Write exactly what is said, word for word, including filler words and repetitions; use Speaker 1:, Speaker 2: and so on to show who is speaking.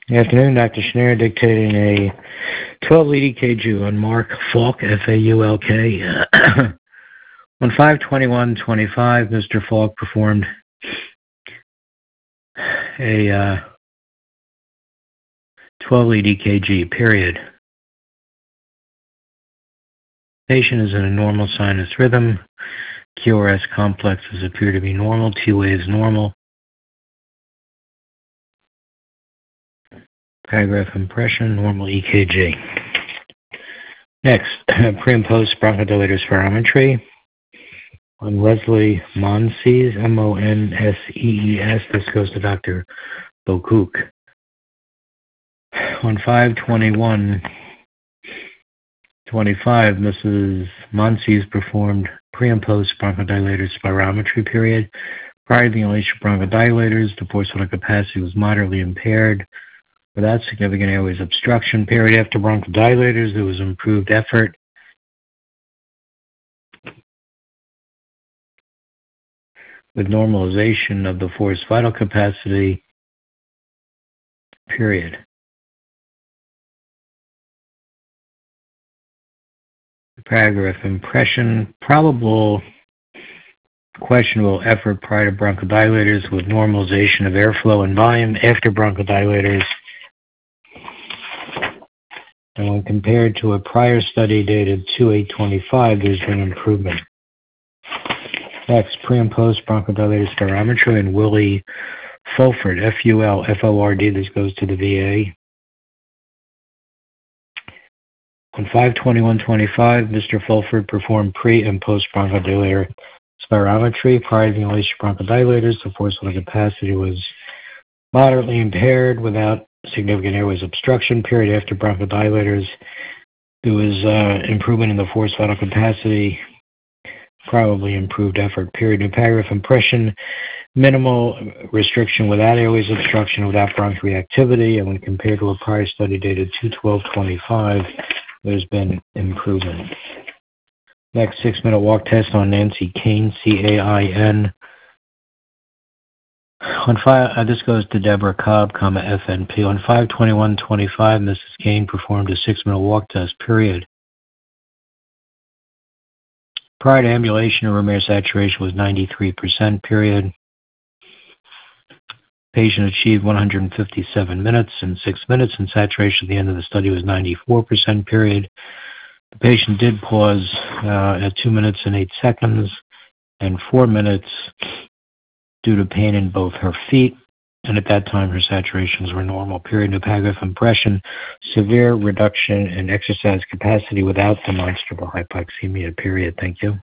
Speaker 1: Good afternoon, Doctor Schneider dictating a twelve-lead E K G on Mark Falk, F A U L K. On five twenty-one twenty-five, Mister Falk performed a uh, twelve-lead E K G, period. Patient is in a normal sinus rhythm. Q R S complexes appear to be normal. T waves normal. Paragraph impression, normal E K G. Next, pre and post bronchodilator spirometry on Leslie Monsees, M O N S E E S. This goes to Doctor Bokuk. On five twenty-one twenty-five, Missus Monsees performed pre and post bronchodilator spirometry, period. Prior to the inhalation of bronchodilators, the forced vital capacity was moderately impaired without significant airways obstruction. Period. After bronchodilators, there was improved effort. With normalization of the forced vital capacity. Period. Paragraph impression, probable questionable effort prior to bronchodilators with normalization of airflow and volume after bronchodilators. And when compared to a prior study dated two eight twenty-five, there's been improvement. Next, pre and post bronchodilator spirometry and Willie Fulford, F U L F O R D. This goes to the V A. On five twenty-one twenty-five, Mister Fulford performed pre and post bronchodilator spirometry. Prior to the inhalation of bronchodilators, the forced vital capacity was moderately impaired without significant airways obstruction. Period. After bronchodilators, there was uh, improvement in the forced vital capacity, probably improved effort. Period. New paragraph impression, minimal restriction without airways obstruction, without bronchoreactivity, and when compared to a prior study dated two twelve twenty-five, there's been improvement. Next, six-minute walk test on Nancy Cain, C A I N. On five, uh, this goes to Deborah Cobb, comma F N P. On five twenty-one twenty-five, Missus Cain performed a six-minute walk test, period. Prior to ambulation, her room air saturation was ninety-three percent, period. Patient achieved one hundred fifty-seven minutes and six minutes, and saturation at the end of the study was ninety-four percent, period. The patient did pause uh, at two minutes and eight seconds and four minutes due to pain in both her feet, and at that time her saturations were normal, period. New paragraph impression, severe reduction in exercise capacity without demonstrable hypoxemia, period. Thank you.